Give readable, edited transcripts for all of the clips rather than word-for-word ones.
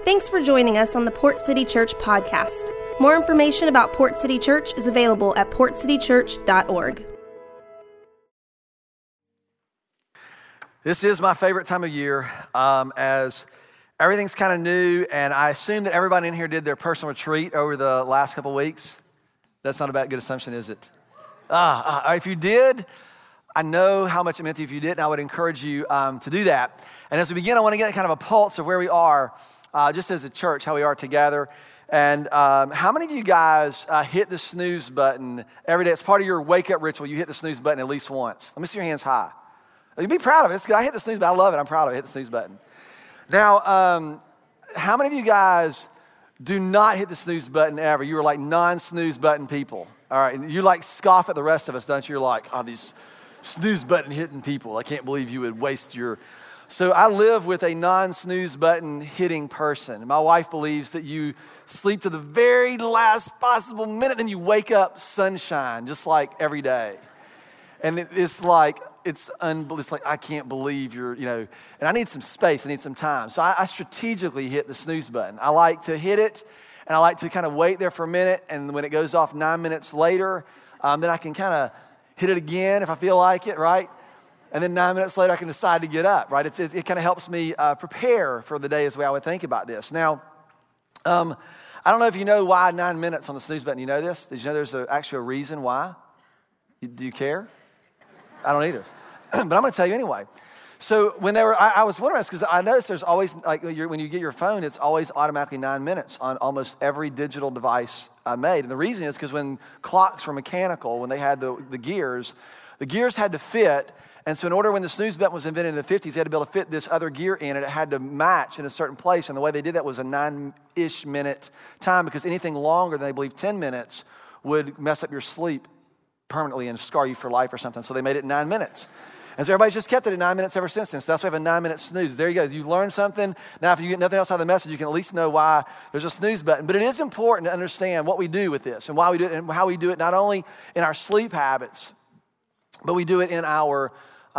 Thanks for joining us on the Port City Church podcast. More information about Port City Church is available at portcitychurch.org. This is my favorite time of year, as everything's kind of new, and I assume that everybody in here did their personal retreat over the last couple weeks. That's not a bad good assumption, is it? If you did, I know how much it meant to you. If you didn't, I would encourage you to do that. And as we begin, I want to get kind of a pulse of where we are, just as a church, how we are together. And how many of you guys hit the snooze button every day? It's part of your wake-up ritual. You hit the snooze button at least once. Let me see your hands high. You be proud of it. It's good. I hit the snooze button. I love it. I'm proud of it. Hit the snooze button. Now, how many of you guys do not hit the snooze button ever? You are like non-snooze button people. All right. And you like scoff at the rest of us, don't you? You're like, oh, these snooze button hitting people. I can't believe you would waste your... So I live with a non-snooze button hitting person. My wife believes that you sleep to the very last possible minute and you wake up sunshine, just like every day. And it's like, it's like, I can't believe you're, and I need some space, I need some time. So I strategically hit the snooze button. I like to hit it, and I like to kind of wait there for a minute, and when it goes off 9 minutes later, then I can kind of hit it again if I feel like it, right? And then 9 minutes later, I can decide to get up, right? It kind of helps me prepare for the day is the way I would think about this. Now, I don't know if you know why 9 minutes on the snooze button. You know this? Did you know there's actually a reason why? Do you care? I don't either, but I'm going to tell you anyway. So when I was wondering this because I noticed there's always, like when you get your phone, it's always automatically 9 minutes on almost every digital device made. And the reason is because when clocks were mechanical, when they had the gears had to fit. And so in order, when the snooze button was invented in the 50s, they had to be able to fit this other gear in, and it had to match in a certain place. And the way they did that was a 9-ish minute time, because anything longer than, I believe, 10 minutes would mess up your sleep permanently and scar you for life or something. So they made it 9 minutes. And so everybody's just kept it at 9 minutes ever since then. So that's why we have a 9-minute snooze. There you go. You learned something. Now, if you get nothing else out of the message, you can at least know why there's a snooze button. But it is important to understand what we do with this and why we do it and how we do it, not only in our sleep habits, but we do it in our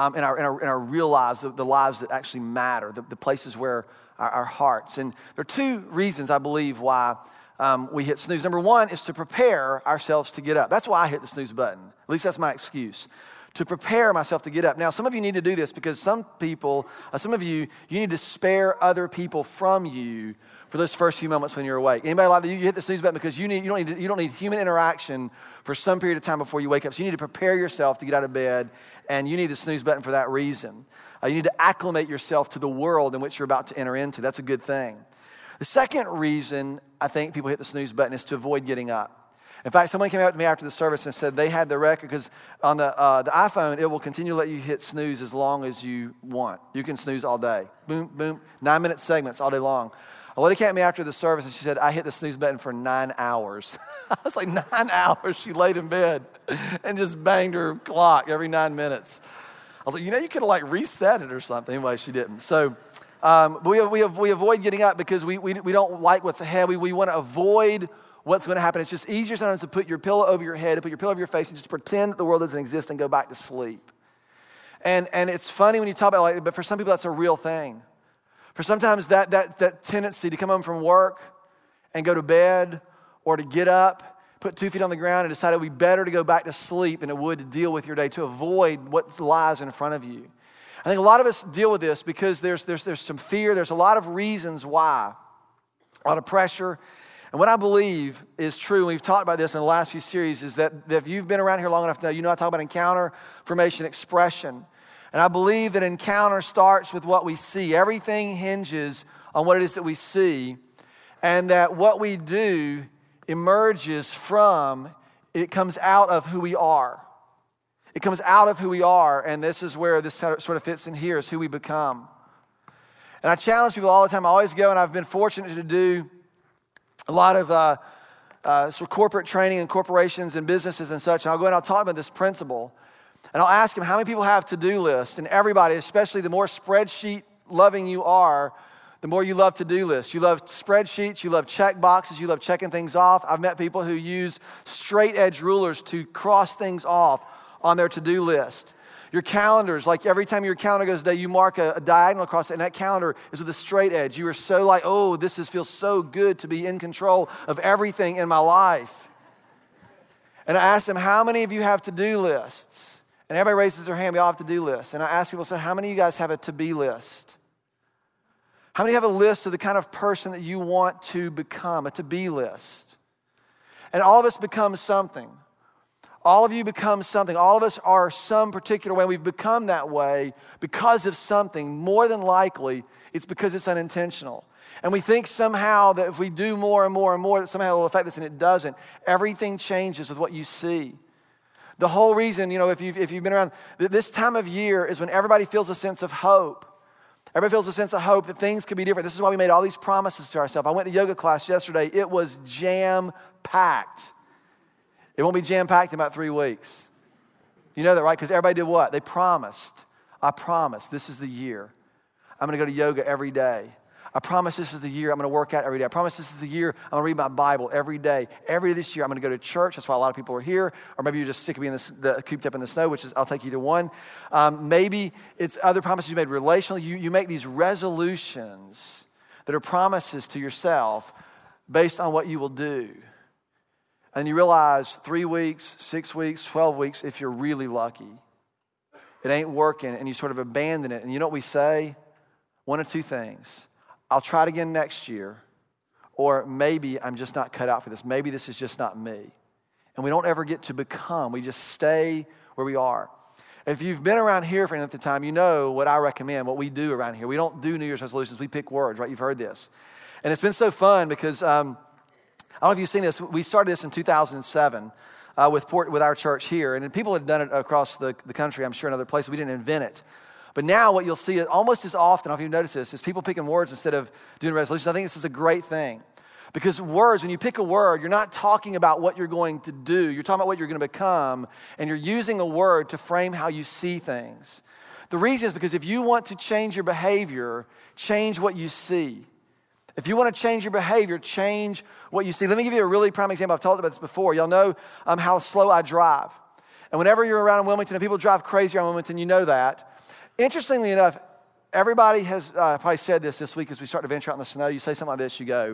real lives, the lives that actually matter, the places where our hearts. And there are two reasons, I believe, why we hit snooze. Number one is to prepare ourselves to get up. That's why I hit the snooze button. At least that's my excuse, to prepare myself to get up. Now, some of you need to do this because some of you need to spare other people from you for those first few moments when you're awake. Anybody like that? You hit the snooze button because you don't need human interaction for some period of time before you wake up. So you need to prepare yourself to get out of bed, and you need the snooze button for that reason. You need to acclimate yourself to the world in which you're about to enter into. That's a good thing. The second reason I think people hit the snooze button is to avoid getting up. In fact, someone came out to me after the service and said they had the record, because on the iPhone, it will continue to let you hit snooze as long as you want. You can snooze all day. Boom, boom, 9-minute segments all day long. A lady came at me after the service and she said, I hit the snooze button for 9 hours. I was like, 9 hours? She laid in bed and just banged her clock every 9 minutes. I was like, you could have reset it or something. Anyway, she didn't. So we avoid getting up because we don't like what's ahead. We want to avoid what's going to happen. It's just easier sometimes to put your pillow over your head, to put your pillow over your face, and just pretend that the world doesn't exist and go back to sleep. And it's funny when you talk about it, but for some people that's a real thing. For sometimes that tendency to come home from work and go to bed, or to get up, put 2 feet on the ground and decide it would be better to go back to sleep than it would to deal with your day, to avoid what lies in front of you. I think a lot of us deal with this because there's some fear. There's a lot of reasons why, a lot of pressure. And what I believe is true, and we've talked about this in the last few series, is that if you've been around here long enough to know, I talk about encounter, formation, expression. And I believe that encounter starts with what we see. Everything hinges on what it is that we see, and that what we do emerges from, it comes out of who we are. It comes out of who we are, and this is where this sort of fits in here, is who we become. And I challenge people all the time. I always go, and I've been fortunate to do a lot of sort of corporate training in corporations and businesses and such, and I'll go and I'll talk about this principle, and I'll ask them, how many people have to-do lists? And everybody, especially the more spreadsheet-loving you are, the more you love to-do lists. You love spreadsheets, you love check boxes, you love checking things off. I've met people who use straight-edge rulers to cross things off on their to-do list. Your calendars, like every time your calendar goes a day, you mark a diagonal across it, and that calendar is with a straight edge. You are so like, oh, feels so good to be in control of everything in my life. And I asked them, how many of you have to-do lists? And everybody raises their hand, we all have to-do lists. And I asked people, so how many of you guys have a to-be list? How many have a list of the kind of person that you want to become, a to-be list? And all of us become something. All of you become something. All of us are some particular way. We've become that way because of something. More than likely, it's because it's unintentional. And we think somehow that if we do more and more and more, that somehow it will affect us, and it doesn't. Everything changes with what you see. The whole reason, if you've been around, this time of year is when everybody feels a sense of hope. Everybody feels a sense of hope that things could be different. This is why we made all these promises to ourselves. I went to yoga class yesterday. It was jam-packed. It won't be jam-packed in about 3 weeks. You know that, right? Because everybody did what? They promised. I promise this is the year. I'm going to go to yoga every day. I promise this is the year I'm going to work out every day. I promise this is the year I'm going to read my Bible every day. Every this year I'm going to go to church. That's why a lot of people are here. Or maybe you're just sick of being cooped up in the snow, which is, I'll take either one. Maybe it's other promises you made relationally. You make these resolutions that are promises to yourself based on what you will do. And you realize 3 weeks, 6 weeks, 12 weeks, if you're really lucky, it ain't working, and you sort of abandon it. And you know what we say? One of two things. I'll try it again next year, or maybe I'm just not cut out for this. Maybe this is just not me. And we don't ever get to become. We just stay where we are. If you've been around here for any length of time, you know what I recommend, what we do around here. We don't do New Year's resolutions. We pick words, right? You've heard this. And it's been so fun because I don't know if you've seen this. We started this in 2007 with our church here. And people had done it across the country, I'm sure, in other places. We didn't invent it. But now what you'll see almost as often, I don't know if you've noticed this, is people picking words instead of doing resolutions. I think this is a great thing. Because words, when you pick a word, you're not talking about what you're going to do. You're talking about what you're going to become. And you're using a word to frame how you see things. The reason is because if you want to change your behavior, change what you see. If you want to change your behavior, change what you see. Let me give you a really prime example. I've talked about this before. Y'all know how slow I drive. And whenever you're around in Wilmington, and people drive crazy around Wilmington, you know that. Interestingly enough, everybody has probably said this week as we start to venture out in the snow. You say something like this, you go,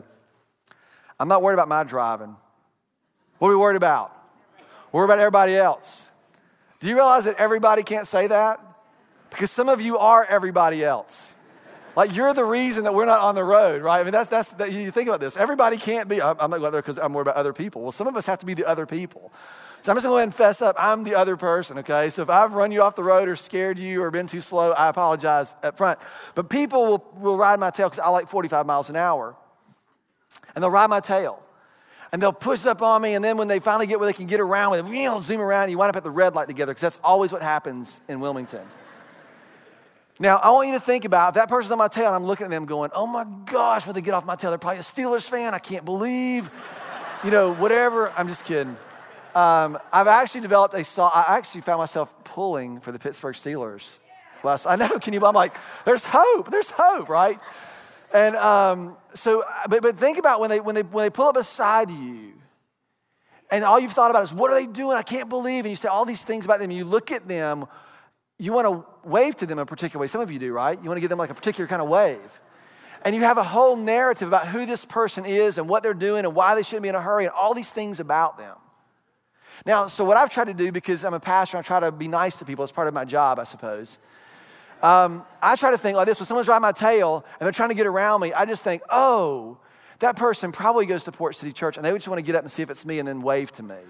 I'm not worried about my driving. What are we worried about? We're worried about everybody else. Do you realize that everybody can't say that? Because some of you are everybody else. Like you're the reason that we're not on the road, right? I mean, that's you think about this. Everybody can't be, I'm not going there because I'm worried about other people. Well, some of us have to be the other people. So I'm just going to go ahead and fess up. I'm the other person, okay? So if I've run you off the road or scared you or been too slow, I apologize up front. But people will ride my tail because I like 45 miles an hour. And they'll ride my tail. And they'll push up on me. And then when they finally get where they can get around with it, zoom around, and you wind up at the red light together because that's always what happens in Wilmington. Now, I want you to think about if that person's on my tail and I'm looking at them going, oh my gosh, when they get off my tail, they're probably a Steelers fan. I can't believe, whatever. I'm just kidding. I've actually developed I actually found myself pulling for the Pittsburgh Steelers. I know, I'm like, there's hope, right? And but think about when they pull up beside you, and all you've thought about is, what are they doing? I can't believe, and you say all these things about them, and you look at them, you want to wave to them in a particular way. Some of you do, right? You want to give them like a particular kind of wave. And you have a whole narrative about who this person is and what they're doing and why they shouldn't be in a hurry and all these things about them. Now, so what I've tried to do, because I'm a pastor, I try to be nice to people as part of my job, I suppose. I try to think like this: when someone's riding my tail and they're trying to get around me, I just think, oh, that person probably goes to Port City Church and they would just want to get up and see if it's me and then wave to me.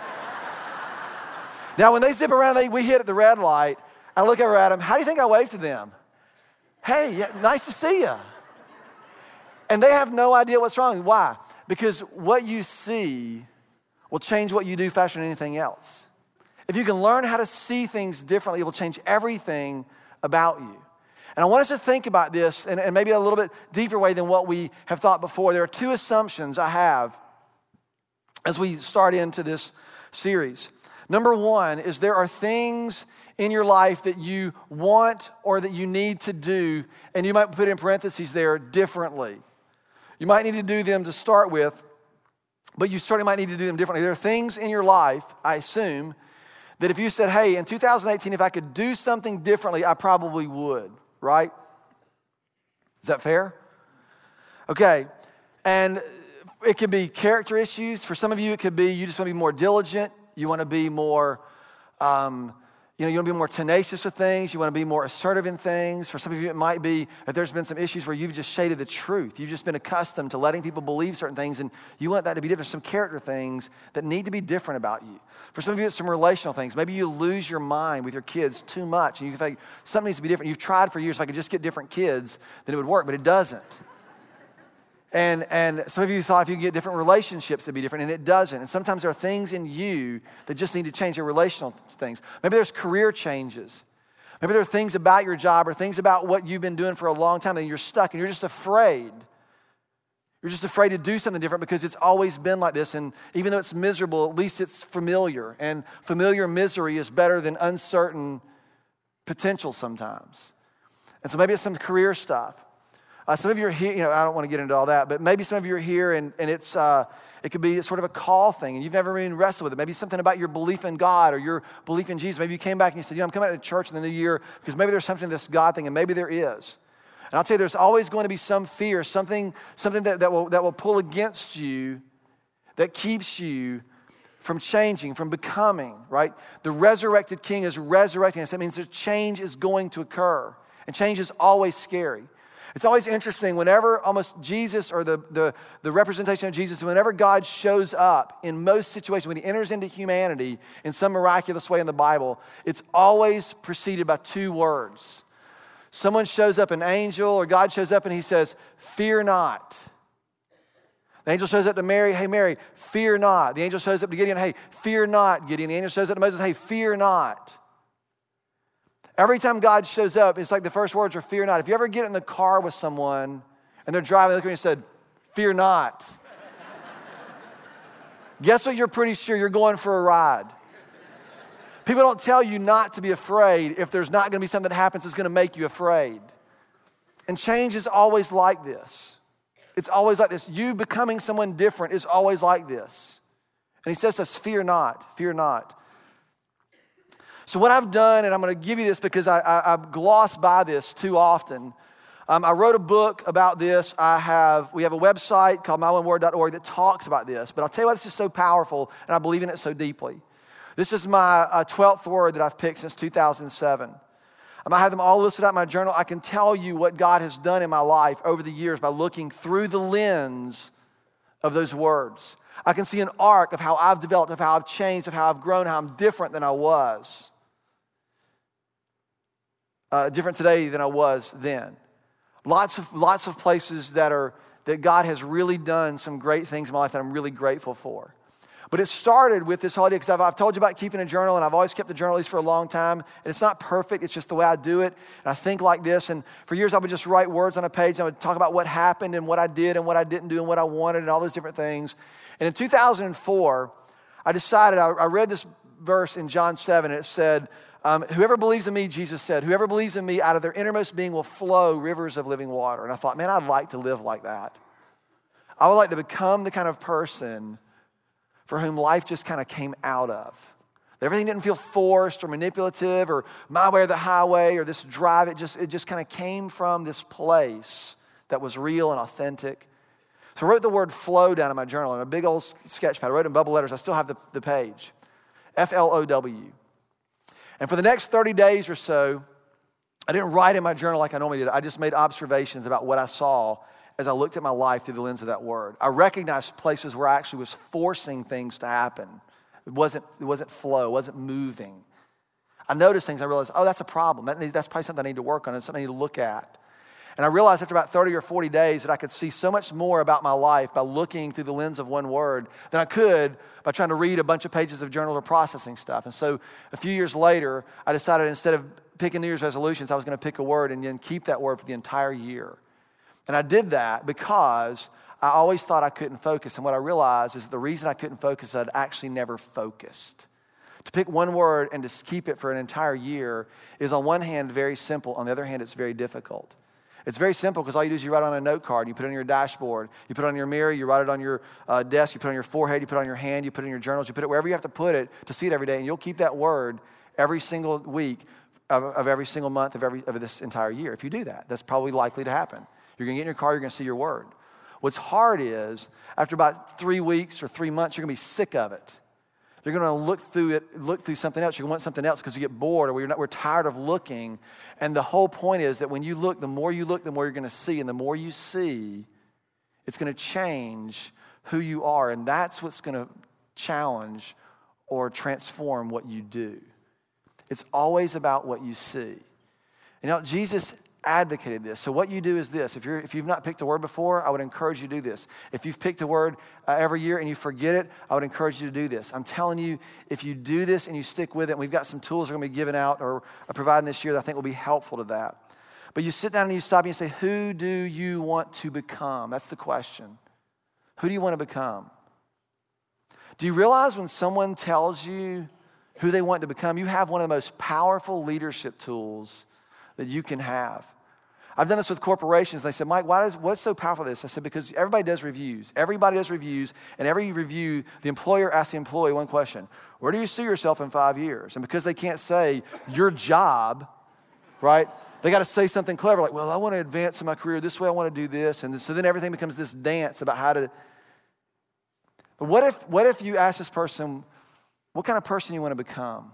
Now, when they zip around, we hit at the red light, I look over at them, how do you think I wave to them? Hey, yeah, nice to see you. And they have no idea what's wrong. Why? Because what you see will change what you do faster than anything else. If you can learn how to see things differently, it will change everything about you. And I want us to think about this in maybe a little bit deeper way than what we have thought before. There are two assumptions I have as we start into this series. Number one is there are things in your life that you want or that you need to do, and you might put in parentheses there, differently. You might need to do them to start with, but you certainly might need to do them differently. There are things in your life, I assume, that if you said, hey, in 2018, if I could do something differently, I probably would, right? Is that fair? Okay, and it could be character issues. For some of you, it could be you just want to be more diligent. You want to be more, you want to be more tenacious with things. You want to be more assertive in things. For some of you, it might be that there's been some issues where you've just shaded the truth. You've just been accustomed to letting people believe certain things, and you want that to be different. Some character things that need to be different about you. For some of you, it's some relational things. Maybe you lose your mind with your kids too much, and you think something needs to be different. You've tried for years, if I could just get different kids, then it would work, but it doesn't. And some of you thought if you could get different relationships, it'd be different, and it doesn't. And sometimes there are things in you that just need to change, your relational things. Maybe there's career changes. Maybe there are things about your job or things about what you've been doing for a long time, and you're stuck, and you're just afraid. You're just afraid to do something different because it's always been like this, and even though it's miserable, at least it's familiar. And familiar misery is better than uncertain potential sometimes. And so maybe it's some career stuff. Some of you are here, I don't want to get into all that, but maybe some of you are here and it's it could be sort of a call thing and you've never even wrestled with it. Maybe something about your belief in God or your belief in Jesus. Maybe you came back and you said, I'm coming out to church in the new year because maybe there's something to this God thing, and maybe there is. And I'll tell you, there's always going to be some fear, something that will pull against you that keeps you from changing, from becoming, right? The resurrected King is resurrecting us. That means that change is going to occur. And change is always scary. It's always interesting whenever almost Jesus or the representation of Jesus, whenever God shows up in most situations, when he enters into humanity in some miraculous way in the Bible, it's always preceded by two words. Someone shows up, an angel or God shows up and he says, fear not. The angel shows up to Mary, hey Mary, fear not. The angel shows up to Gideon, hey, fear not, Gideon. The angel shows up to Moses, hey, fear not. Every time God shows up, it's like the first words are fear not. If you ever get in the car with someone and they're driving, they look at you and said, fear not. Guess what? You're pretty sure you're going for a ride. People don't tell you not to be afraid if there's not going to be something that happens that's going to make you afraid. And change is always like this. It's always like this. You becoming someone different is always like this. And he says to us, fear not, fear not. So what I've done, and I'm going to give you this because I gloss by this too often. I wrote a book about this. We have a website called myoneWord.org that talks about this. But I'll tell you why this is so powerful, and I believe in it so deeply. This is my 12th word that I've picked since 2007. I have them all listed out in my journal. I can tell you what God has done in my life over the years by looking through the lens of those words. I can see an arc of how I've developed, of how I've changed, of how I've grown, how I'm different than I was. Different today than I was then. Lots of places that God has really done some great things in my life that I'm really grateful for. But it started with this whole idea, because I've told you about keeping a journal, and I've always kept a journal at least for a long time. And it's not perfect, it's just the way I do it. And I think like this, and for years I would just write words on a page, and I would talk about what happened and what I did and what I didn't do and what I wanted and all those different things. And in 2004, I decided, I read this verse in John 7, and it said, whoever believes in me, Jesus said, whoever believes in me, out of their innermost being will flow rivers of living water. And I thought, man, I'd like to live like that. I would like to become the kind of person for whom life just kind of came out of. That everything didn't feel forced or manipulative or my way or the highway or this drive. It just kind of came from this place that was real and authentic. So I wrote the word flow down in my journal in a big old sketch pad. I wrote it in bubble letters. I still have the page. F-L-O-W. And for the next 30 days or so, I didn't write in my journal like I normally did. I just made observations about what I saw as I looked at my life through the lens of that word. I recognized places where I actually was forcing things to happen. It wasn't flow, it wasn't moving. I noticed things, I realized, that's a problem. That's probably something I need to work on, and something I need to look at. And I realized after about 30 or 40 days that I could see so much more about my life by looking through the lens of one word than I could by trying to read a bunch of pages of journal or processing stuff. And so a few years later, I decided instead of picking New Year's resolutions, I was going to pick a word and then keep that word for the entire year. And I did that because I always thought I couldn't focus. And what I realized is the reason I couldn't focus is I'd actually never focused. To pick one word and to keep it for an entire year is on one hand very simple. On the other hand, it's very difficult. It's very simple because all you do is you write it on a note card, you put it on your dashboard, you put it on your mirror, you write it on your desk, you put it on your forehead, you put it on your hand, you put it in your journals, you put it wherever you have to put it to see it every day, and you'll keep that word every single week of every single month of this entire year. If you do that, that's probably likely to happen. You're going to get in your car, you're going to see your word. What's hard is, after about 3 weeks or 3 months, you're going to be sick of it. You're going to look through something else. You're going to want something else because you get bored or we're tired of looking. And the whole point is that when you look, the more you look, the more you're going to see. And the more you see, it's going to change who you are. And that's what's going to challenge or transform what you do. It's always about what you see. You know, Jesus advocated this. So what you do is this. If you've not picked a word before, I would encourage you to do this. If you've picked a word every year and you forget it, I would encourage you to do this. I'm telling you, if you do this and you stick with it, and we've got some tools we're going to be giving out or providing this year that I think will be helpful to that. But you sit down and you stop and you say, who do you want to become? That's the question. Who do you want to become? Do you realize when someone tells you who they want to become, you have one of the most powerful leadership tools that you can have. I've done this with corporations. They said, Mike, what's so powerful about this? I said, because everybody does reviews. Everybody does reviews, and every review, the employer asks the employee one question. Where do you see yourself in 5 years? And because they can't say your job, right, they got to say something clever like, well, I want to advance in my career this way. I want to do this. And so then everything becomes this dance about how to. But what if you ask this person, what kind of person you want to become?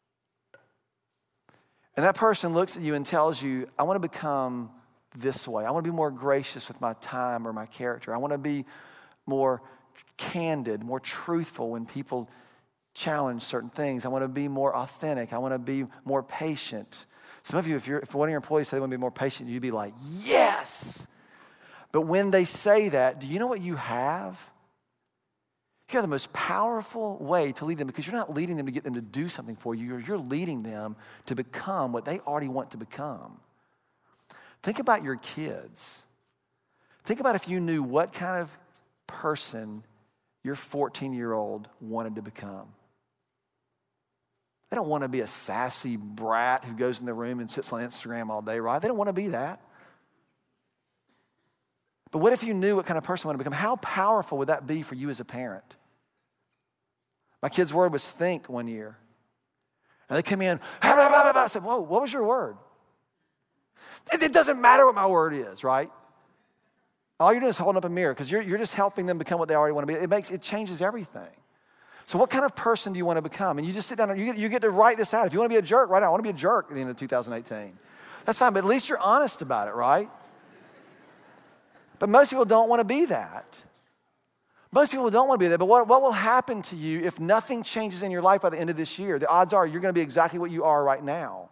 And that person looks at you and tells you, I want to become this way. I want to be more gracious with my time or my character. I want to be more candid, more truthful when people challenge certain things. I want to be more authentic. I want to be more patient. Some of you, if one of your employees say they want to be more patient, you'd be like, yes. But when they say that, do you know what you have? You have the most powerful way to lead them because you're not leading them to get them to do something for you. You're leading them to become what they already want to become. Think about your kids. Think about if you knew what kind of person your 14-year-old wanted to become. They don't want to be a sassy brat who goes in the room and sits on Instagram all day, right? They don't want to be that. But what if you knew what kind of person you want to become? How powerful would that be for you as a parent? My kid's word was think one year. And they came in, I said, whoa, what was your word? It doesn't matter what my word is, right? All you're doing is holding up a mirror because you're just helping them become what they already want to be. It changes everything. So what kind of person do you want to become? And you just sit down and you get to write this out. If you want to be a jerk, write out, I want to be a jerk at the end of 2018. That's fine, but at least you're honest about it, right? But most people don't want to be that. Most people don't want to be that. But what will happen to you if nothing changes in your life by the end of this year? The odds are you're going to be exactly what you are right now.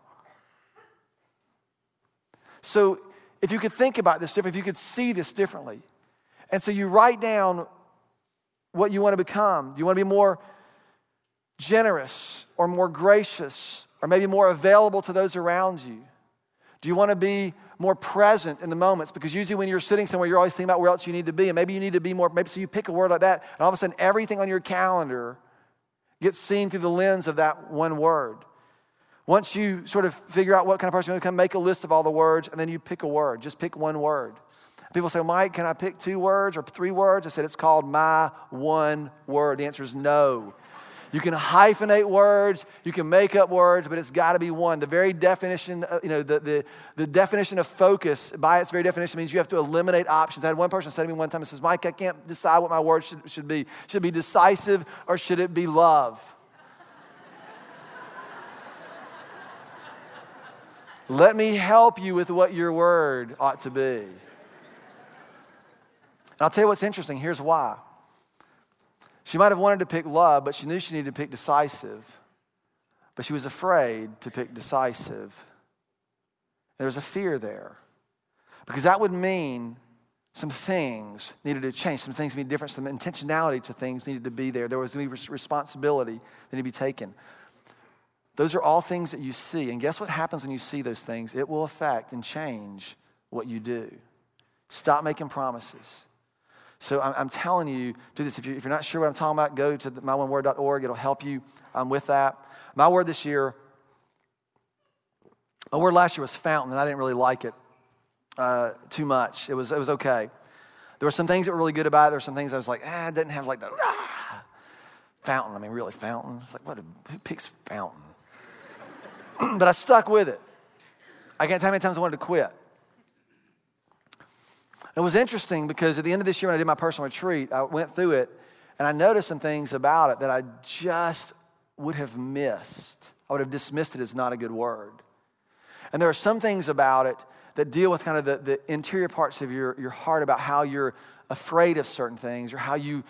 So if you could think about this differently, if you could see this differently, and so you write down what you want to become. Do you want to be more generous or more gracious or maybe more available to those around you? Do you want to be more present in the moments? Because usually when you're sitting somewhere, you're always thinking about where else you need to be. And maybe you need to be more, maybe so you pick a word like that, and all of a sudden everything on your calendar gets seen through the lens of that one word. Once you sort of figure out what kind of person you want to become, make a list of all the words, and then you pick a word. Just pick one word. People say, Mike, can I pick 2 words or 3 words? I said, it's called my one word. The answer is no. You can hyphenate words, you can make up words, but it's got to be one. The very definition, the definition of focus, by its very definition, means you have to eliminate options. I had one person say to me one time, he says, Mike, I can't decide what my word should be. Should it be decisive or should it be love? Let me help you with what your word ought to be. And I'll tell you what's interesting. Here's why. She might have wanted to pick love, but she knew she needed to pick decisive. But she was afraid to pick decisive. There was a fear there. Because that would mean some things needed to change. Some things needed different. Some intentionality to things needed to be there. There was going to be responsibility that needed to be taken. Those are all things that you see. And guess what happens when you see those things? It will affect and change what you do. Stop making promises. So I'm telling you, do this. If you're not sure what I'm talking about, go to myoneWord.org. It'll help you with that. My word this year, my word last year was fountain, and I didn't really like it. too much. It was okay. There were some things that were really good about it. There were some things I was like, it didn't have like the fountain. I mean, really, fountain? It's like, who picks fountain? But I stuck with it. I can't tell you how many times I wanted to quit. It was interesting because at the end of this year when I did my personal retreat, I went through it and I noticed some things about it that I just would have missed. I would have dismissed it as not a good word. And there are some things about it that deal with kind of the interior parts of your heart about how you're afraid of certain things or how you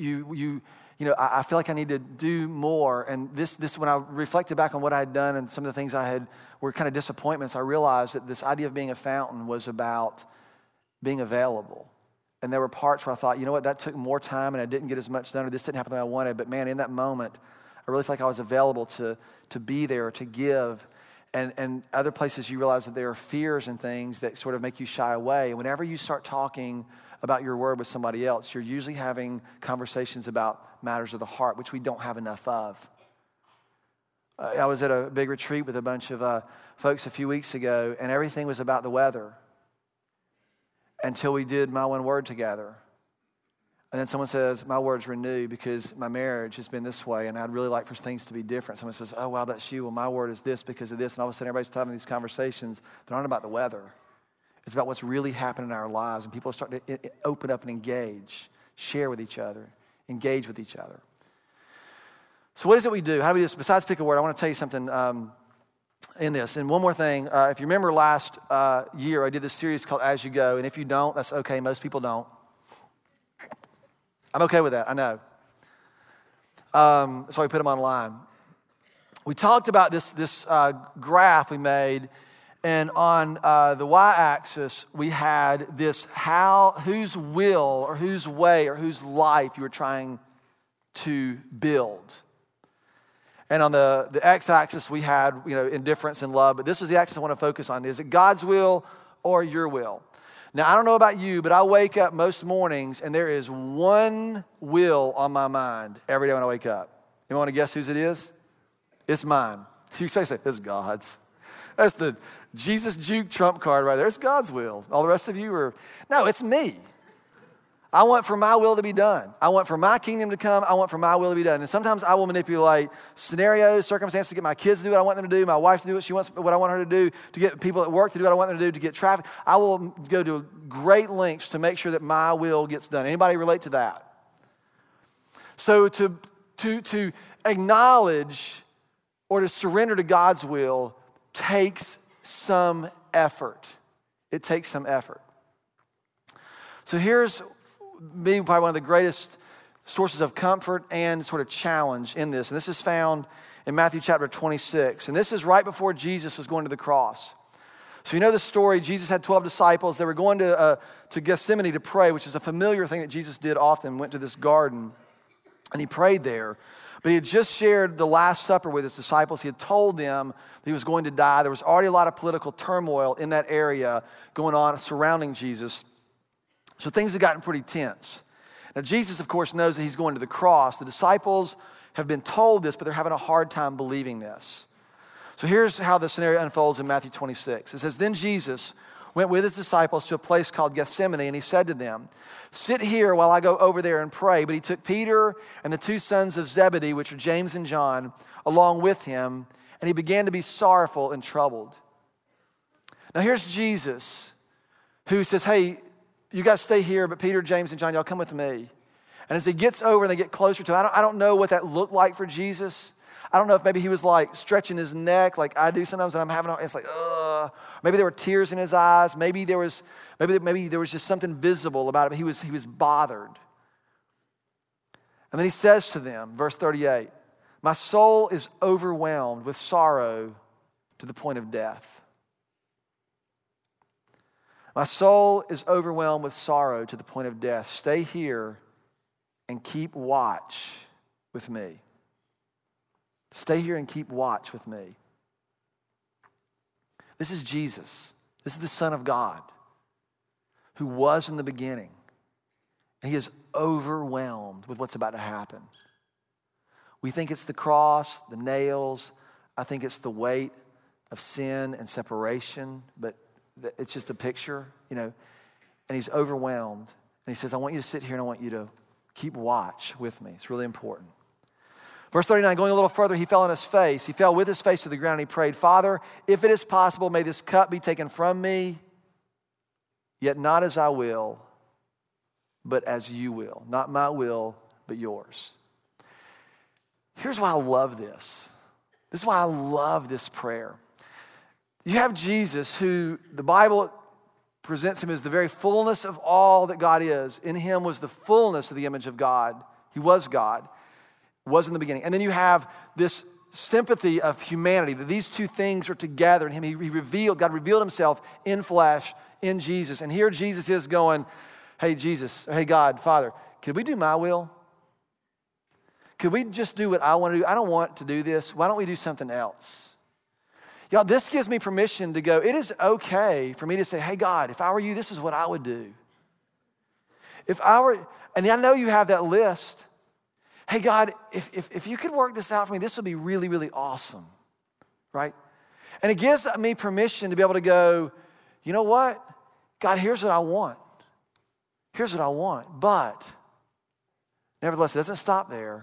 I feel like I need to do more. And this when I reflected back on what I had done and some of the things were kind of disappointments, I realized that this idea of being a fountain was about being available. And there were parts where I thought, you know what, that took more time and I didn't get as much done or this didn't happen the way I wanted. But man, in that moment, I really felt like I was available to be there, to give. And other places you realize that there are fears and things that sort of make you shy away. And whenever you start talking about your word with somebody else, you're usually having conversations about matters of the heart, which we don't have enough of. I was at a big retreat with a bunch of folks a few weeks ago, and everything was about the weather until we did my one word together. And then someone says, my word's renew because my marriage has been this way and I'd really like for things to be different. Someone says, oh, wow, that's you. Well, my word is this because of this. And all of a sudden, everybody's having these conversations. They're not about the weather. It's about what's really happening in our lives. And people start to open up and engage, share with each other, engage with each other. So what is it we do? How do we do this? Besides pick a word, I want to tell you something in this. And one more thing. If you remember last year, I did this series called As You Go. And if you don't, that's okay. Most people don't. I'm okay with that, I know. That's why we put them online. We talked about this graph we made, and on the y-axis, we had this whose will or whose way or whose life you were trying to build. And on the x-axis, we had indifference and love, but this is the axis I want to focus on. Is it God's will or your will? Now, I don't know about you, but I wake up most mornings and there is one will on my mind every day when I wake up. You want to guess whose it is? It's mine. You say, it's God's. That's the Jesus juke trump card right there. It's God's will. All the rest of you are, no, it's me. I want for my will to be done. I want for my kingdom to come. I want for my will to be done. And sometimes I will manipulate scenarios, circumstances to get my kids to do what I want them to do, my wife to do what I want her to do, to get people at work to do what I want them to do, to get traffic. I will go to great lengths to make sure that my will gets done. Anybody relate to that? So to acknowledge or to surrender to God's will takes some effort. It takes some effort. So here's being probably one of the greatest sources of comfort and sort of challenge in this. And this is found in Matthew chapter 26. And this is right before Jesus was going to the cross. So you know the story. Jesus had 12 disciples. They were going to Gethsemane to pray, which is a familiar thing that Jesus did often. Went to this garden and he prayed there. But he had just shared the Last Supper with his disciples. He had told them that he was going to die. There was already a lot of political turmoil in that area going on surrounding Jesus. So things have gotten pretty tense. Now, Jesus, of course, knows that he's going to the cross. The disciples have been told this, but they're having a hard time believing this. So here's how the scenario unfolds in Matthew 26. It says, then Jesus went with his disciples to a place called Gethsemane, and he said to them, sit here while I go over there and pray. But he took Peter and the two sons of Zebedee, which are James and John, along with him, and he began to be sorrowful and troubled. Now here's Jesus, who says, hey, you guys stay here, but Peter, James, and John, y'all come with me. And as he gets over and they get closer to him, I don't know what that looked like for Jesus. I don't know if maybe he was like stretching his neck like I do sometimes, and I'm having, it's like, ugh. Maybe there were tears in his eyes. Maybe there was just something visible about it. He was bothered. And then he says to them, verse 38, my soul is overwhelmed with sorrow to the point of death. My soul is overwhelmed with sorrow to the point of death. Stay here and keep watch with me. Stay here and keep watch with me. This is Jesus. This is the Son of God who was in the beginning. And he is overwhelmed with what's about to happen. We think it's the cross, the nails. I think it's the weight of sin and separation, but it's just a picture, and he's overwhelmed. And he says, I want you to sit here and I want you to keep watch with me. It's really important. Verse 39, going a little further, he fell on his face. He fell with his face to the ground and he prayed, Father, if it is possible, may this cup be taken from me, yet not as I will, but as you will. Not my will, but yours. Here's why I love this. This is why I love this prayer. You have Jesus, who the Bible presents him as the very fullness of all that God is. In him was the fullness of the image of God. He was God. Was in the beginning. And then you have this sympathy of humanity, that these two things are together in him. God revealed himself in flesh, in Jesus. And here Jesus is going, hey, Jesus, hey, God, Father, could we do my will? Could we just do what I want to do? I don't want to do this. Why don't we do something else? Y'all, this gives me permission to go, it is okay for me to say, hey, God, if I were you, this is what I would do. And I know you have that list. Hey, God, if you could work this out for me, this would be really, really awesome, right? And it gives me permission to be able to go, you know what? God, here's what I want. Here's what I want. But nevertheless, it doesn't stop there.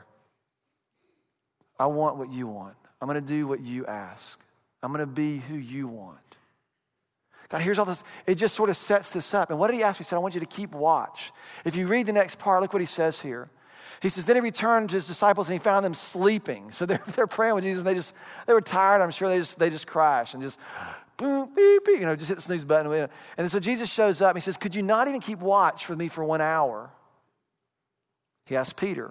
I want what you want. I'm going to do what you ask. I'm going to be who you want. God, here's all this. It just sort of sets this up. And what did he ask me? He said, I want you to keep watch. If you read the next part, look what he says here. He says, then he returned to his disciples and he found them sleeping. So they're praying with Jesus and they were tired. I'm sure they just crashed and just boom, beep, beep, just hit the snooze button. And so Jesus shows up and he says, could you not even keep watch with me for 1 hour? He asked Peter.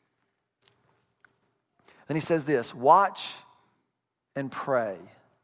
Then he says this, watch and pray.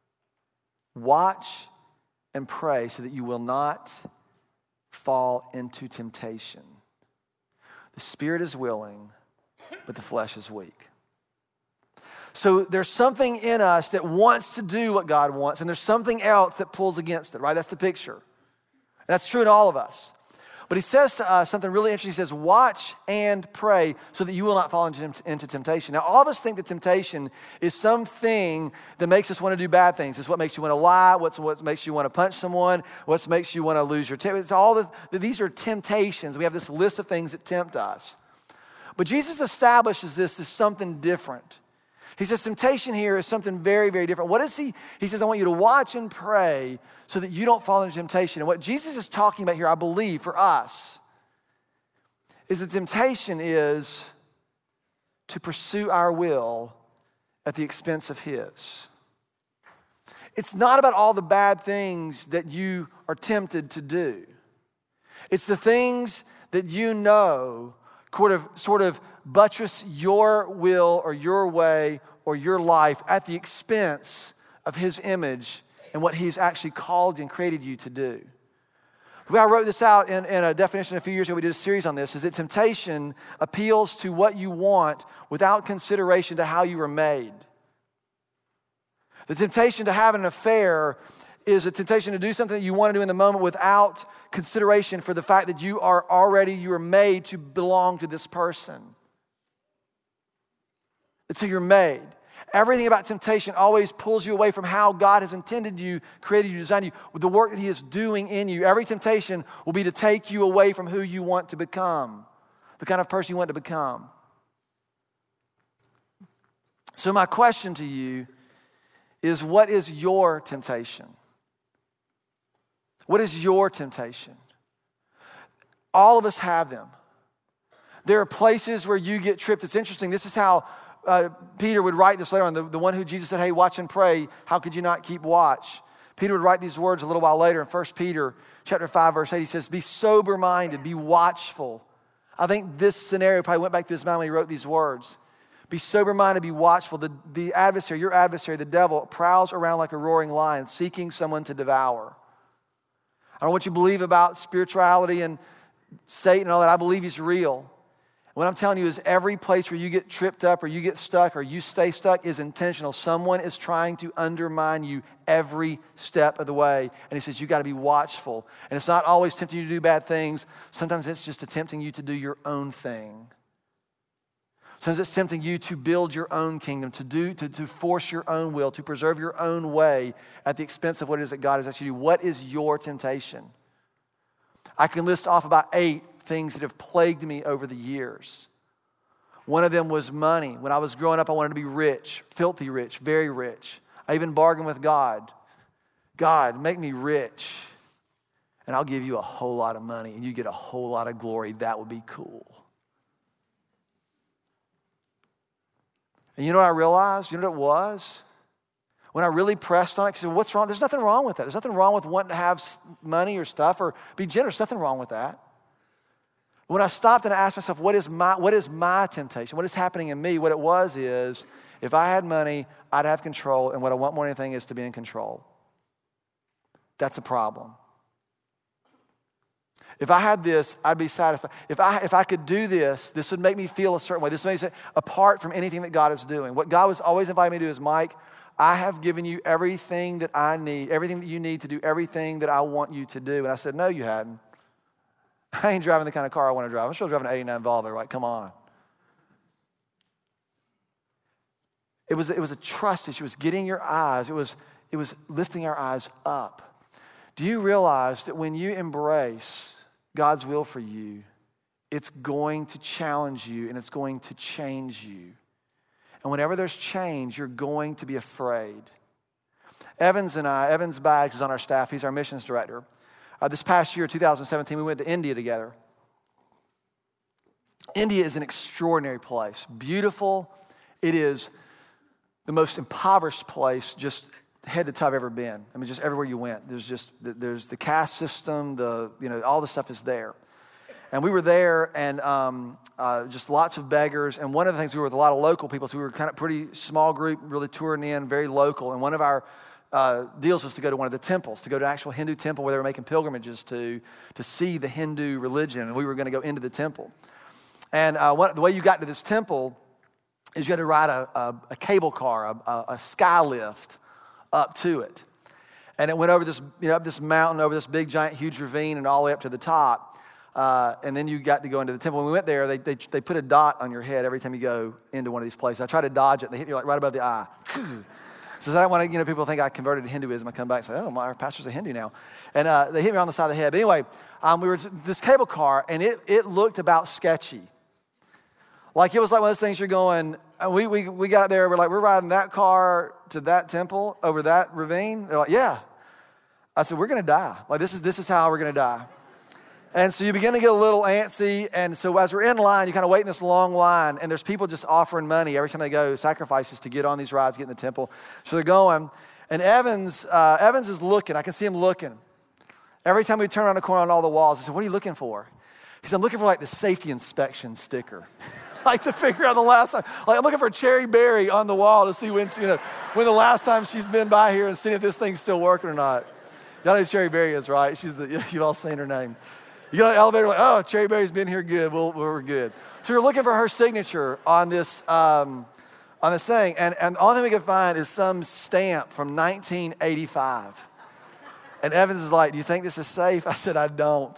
Watch and pray so that you will not fall into temptation. The spirit is willing, but the flesh is weak. So there's something in us that wants to do what God wants, and there's something else that pulls against it, right? That's the picture. And that's true in all of us. But he says to us something really interesting. He says, watch and pray so that you will not fall into temptation. Now, all of us think that temptation is something that makes us want to do bad things. It's what makes you want to lie, what makes you want to punch someone, what makes you want to lose your temper. It's all these are temptations. We have this list of things that tempt us. But Jesus establishes this as something different. He says temptation here is something very, very different. What is he? He says, I want you to watch and pray so that you don't fall into temptation. And what Jesus is talking about here, I believe, for us, is that temptation is to pursue our will at the expense of his. It's not about all the bad things that you are tempted to do. It's the things that you know sort of buttress your will or your way or your life at the expense of his image and what he's actually called and created you to do. The way I wrote this out in a definition a few years ago, we did a series on this, is that temptation appeals to what you want without consideration to how you were made. The temptation to have an affair is a temptation to do something that you want to do in the moment without consideration for the fact that you are made to belong to this person. It's who you're made. Everything about temptation always pulls you away from how God has intended you, created you, designed you, with the work that he is doing in you. Every temptation will be to take you away from who you want to become, the kind of person you want to become. So my question to you is, what is your temptation? What is your temptation? All of us have them. There are places where you get tripped. It's interesting. This is how Peter would write this later on. The one who Jesus said, hey, watch and pray. How could you not keep watch? Peter would write these words a little while later in 1 Peter chapter 5, verse 8. He says, be sober-minded, be watchful. I think this scenario probably went back to his mind when he wrote these words. Be sober-minded, be watchful. The adversary, your adversary, the devil, prowls around like a roaring lion, seeking someone to devour. I don't know what you believe about spirituality and Satan and all that. I believe he's real. What I'm telling you is every place where you get tripped up or you get stuck or you stay stuck is intentional. Someone is trying to undermine you every step of the way. And he says, you got to be watchful. And it's not always tempting you to do bad things. Sometimes it's just attempting you to do your own thing. Sometimes it's tempting you to build your own kingdom, to force your own will, to preserve your own way at the expense of what it is that God has asked you to do. What is your temptation? I can list off about 8 things that have plagued me over the years. One of them was money. When I was growing up, I wanted to be rich, filthy rich, very rich. I even bargained with God. God, make me rich, and I'll give you a whole lot of money, and you get a whole lot of glory. That would be cool. And you know what I realized? You know what it was? When I really pressed on it, I said, what's wrong? There's nothing wrong with that. There's nothing wrong with wanting to have money or stuff or be generous. Nothing wrong with that. When I stopped and I asked myself, what is my temptation? What is happening in me? What it was is, if I had money, I'd have control, and what I want more than anything is to be in control. That's a problem. If I had this, I'd be satisfied. If I could do this, this would make me feel a certain way. This makes it apart from anything that God is doing. What God was always inviting me to do is, Mike, I have given you everything that I need, everything that you need to do everything that I want you to do. And I said, no, you hadn't. I ain't driving the kind of car I want to drive. I'm still driving an 89 Volvo, right? Come on. It was a trust issue. It was getting your eyes. It was lifting our eyes up. Do you realize that when you embrace God's will for you, it's going to challenge you and it's going to change you. And whenever there's change, you're going to be afraid. Evans Baggs is on our staff. He's our missions director. This past year, 2017, we went to India together. India is an extraordinary place. Beautiful. It is the most impoverished place just head to toe I've ever been. I mean, just everywhere you went, there's the caste system, all the stuff is there. And we were there, and just lots of beggars. And one of the things, we were with a lot of local people, so we were kind of pretty small group, really touring in, very local. And one of our deals was to go to one of the temples, to go to an actual Hindu temple where they were making pilgrimages to see the Hindu religion. And we were going to go into the temple. And the way you got to this temple is you had to ride a cable car, a sky lift up to it. And it went over this, up this mountain, over this big, giant, huge ravine, and all the way up to the top. And then you got to go into the temple. When we went there, they put a dot on your head every time you go into one of these places. I tried to dodge it. They hit you like right above the eye. So I don't want to, people think I converted to Hinduism. I come back and say, oh, my pastor's a Hindu now. And they hit me on the side of the head. But anyway, we were this cable car, and it looked about sketchy. Like, it was like one of those things you're going, we got there, we're riding that car to that temple over that ravine. They're like, yeah. I said, we're going to die. Like, this is how we're going to die. And so you begin to get a little antsy. And so as we're in line, you kind of wait in this long line, and there's people just offering money every time they go, sacrifices to get on these rides, get in the temple. So they're going. And Evans is looking. I can see him looking. Every time we turn around the corner on all the walls, I said, what are you looking for? He said, I'm looking for like the safety inspection sticker. Like, to figure out the last time. Like, I'm looking for Cherry Berry on the wall to see when the last time she's been by here and see if this thing's still working or not. Y'all know who Cherry Berry is, right? You've all seen her name. You go to the elevator, like, oh, Cherry Berry's been here good. We're good. So we're looking for her signature on this thing. And the only thing we could find is some stamp from 1985. And Evans is like, do you think this is safe? I said, I don't.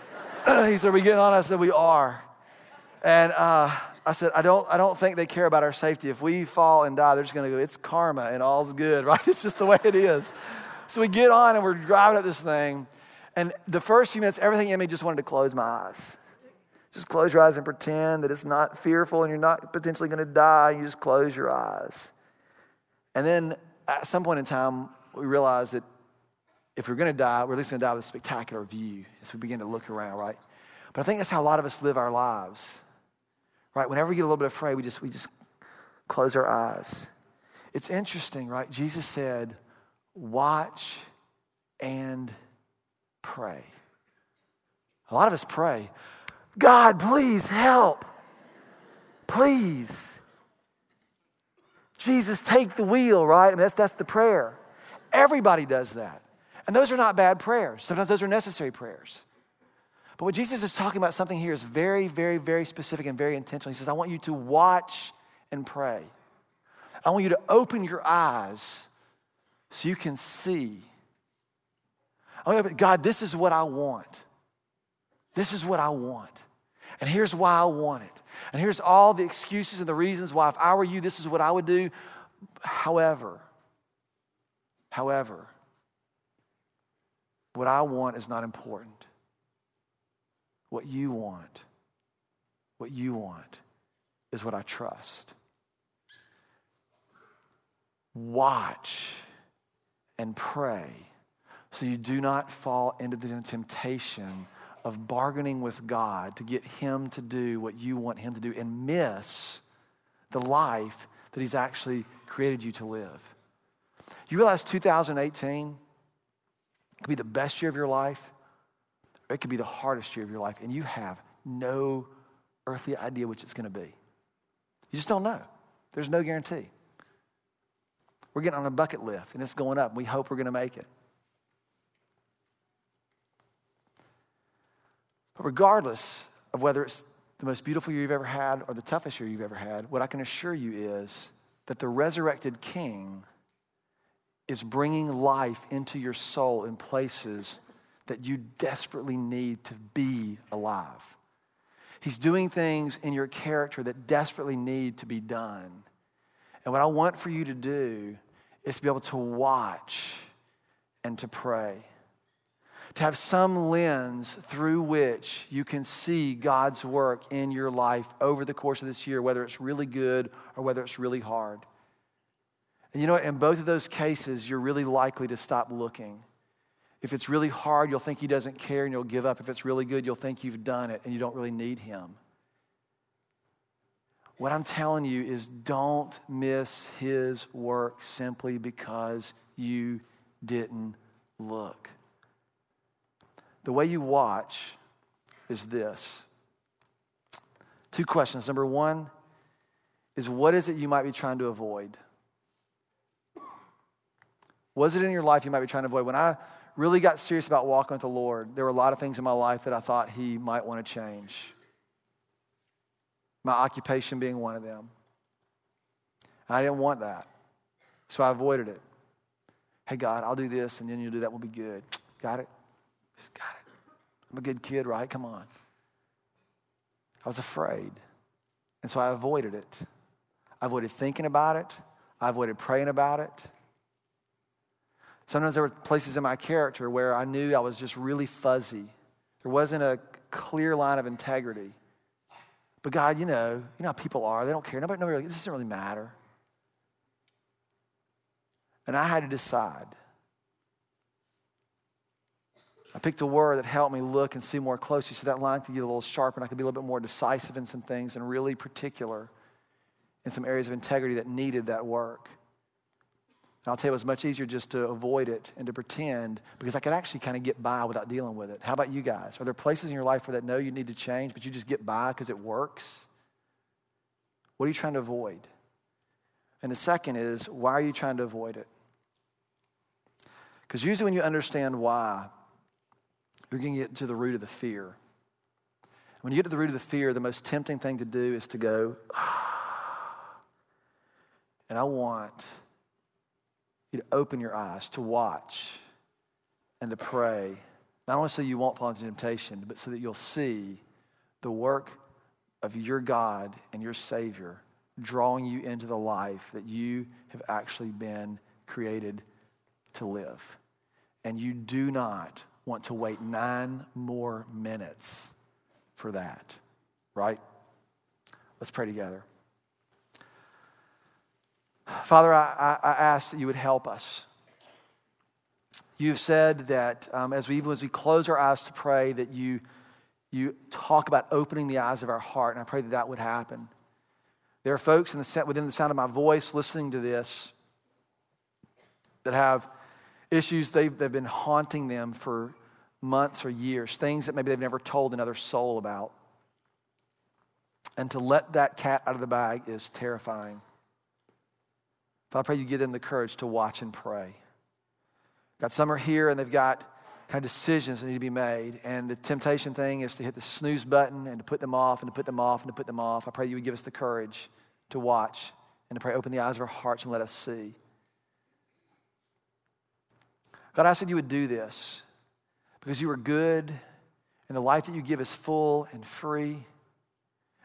He said, are we getting on? I said, we are. And I said, I don't think they care about our safety. If we fall and die, they're just going to go, it's karma and all's good, right? It's just the way it is. So we get on and we're driving up this thing. And the first few minutes, everything in me just wanted to close my eyes. Just close your eyes and pretend that it's not fearful and you're not potentially going to die. You just close your eyes. And then at some point in time, we realized that if we're going to die, we're at least going to die with a spectacular view as we begin to look around, right? But I think that's how a lot of us live our lives. Right? Whenever we get a little bit afraid, we just close our eyes. It's interesting, right? Jesus said, watch and pray. A lot of us pray, God, please help. Please. Jesus, take the wheel, right? I mean, that's the prayer. Everybody does that. And those are not bad prayers. Sometimes those are necessary prayers. But what Jesus is talking about, something here is very, very, very specific and very intentional. He says, I want you to watch and pray. I want you to open your eyes so you can see. God, this is what I want. This is what I want. And here's why I want it. And here's all the excuses and the reasons why if I were you, this is what I would do. However, what I want is not important. What you want is what I trust. Watch and pray so you do not fall into the temptation of bargaining with God to get him to do what you want him to do and miss the life that he's actually created you to live. You realize 2018 could be the best year of your life, or it could be the hardest year of your life, and you have no earthly idea which it's going to be. You just don't know. There's no guarantee. We're getting on a bucket lift, and it's going up, and we hope we're going to make it. But regardless of whether it's the most beautiful year you've ever had or the toughest year you've ever had, what I can assure you is that the resurrected King is bringing life into your soul in places that you desperately need to be alive. He's doing things in your character that desperately need to be done. And what I want for you to do is to be able to watch and to pray. To have some lens through which you can see God's work in your life over the course of this year, whether it's really good or whether it's really hard. And you know what? In both of those cases, you're really likely to stop looking. If it's really hard, you'll think he doesn't care and you'll give up. If it's really good, you'll think you've done it and you don't really need him. What I'm telling you is don't miss his work simply because you didn't look. The way you watch is this. 2 questions. Number 1 is, what is it you might be trying to avoid? What is it in your life you might be trying to avoid? When I really got serious about walking with the Lord, there were a lot of things in my life that I thought he might want to change. My occupation being one of them. I didn't want that, so I avoided it. Hey, God, I'll do this, and then you'll do that. We'll be good. Got it? Just got it. I'm a good kid, right? Come on. I was afraid, and so I avoided it. I avoided thinking about it. I avoided praying about it. Sometimes there were places in my character where I knew I was just really fuzzy. There wasn't a clear line of integrity. But God, you know how people are. They don't care. Nobody really, this doesn't really matter. And I had to decide. I picked a word that helped me look and see more closely so that line could get a little sharper and I could be a little bit more decisive in some things and really particular in some areas of integrity that needed that work. And I'll tell you, it was much easier just to avoid it and to pretend because I could actually kind of get by without dealing with it. How about you guys? Are there places in your life where that know you need to change, but you just get by because it works? What are you trying to avoid? And the second is, why are you trying to avoid it? Because usually when you understand why, you're going to get to the root of the fear. When you get to the root of the fear, the most tempting thing to do is to go, and I want you to open your eyes, to watch, and to pray. Not only so you won't fall into temptation, but so that you'll see the work of your God and your Savior drawing you into the life that you have actually been created to live. And you do not want to wait 9 more minutes for that, right? Let's pray together. Father, I ask that you would help us. You've said that as we close our eyes to pray, that you talk about opening the eyes of our heart, and I pray that that would happen. There are folks within the sound of my voice listening to this that have issues they've been haunting them for months or years, things that maybe they've never told another soul about. And to let that cat out of the bag is terrifying. Father, I pray you give them the courage to watch and pray. God, some are here and they've got kind of decisions that need to be made. And the temptation thing is to hit the snooze button and to put them off and to put them off and to put them off. I pray you would give us the courage to watch and to pray, open the eyes of our hearts and let us see. God, I said you would do this because you are good and the life that you give is full and free.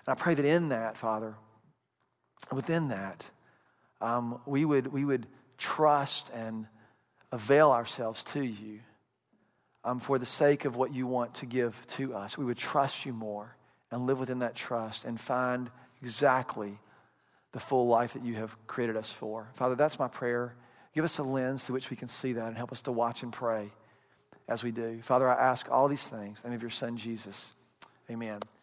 And I pray that in that, Father, within that, we would trust and avail ourselves to you for the sake of what you want to give to us. We would trust you more and live within that trust and find exactly the full life that you have created us for. Father, that's my prayer. Give us a lens through which we can see that and help us to watch and pray as we do. Father, I ask all these things in the name of your Son, Jesus. Amen.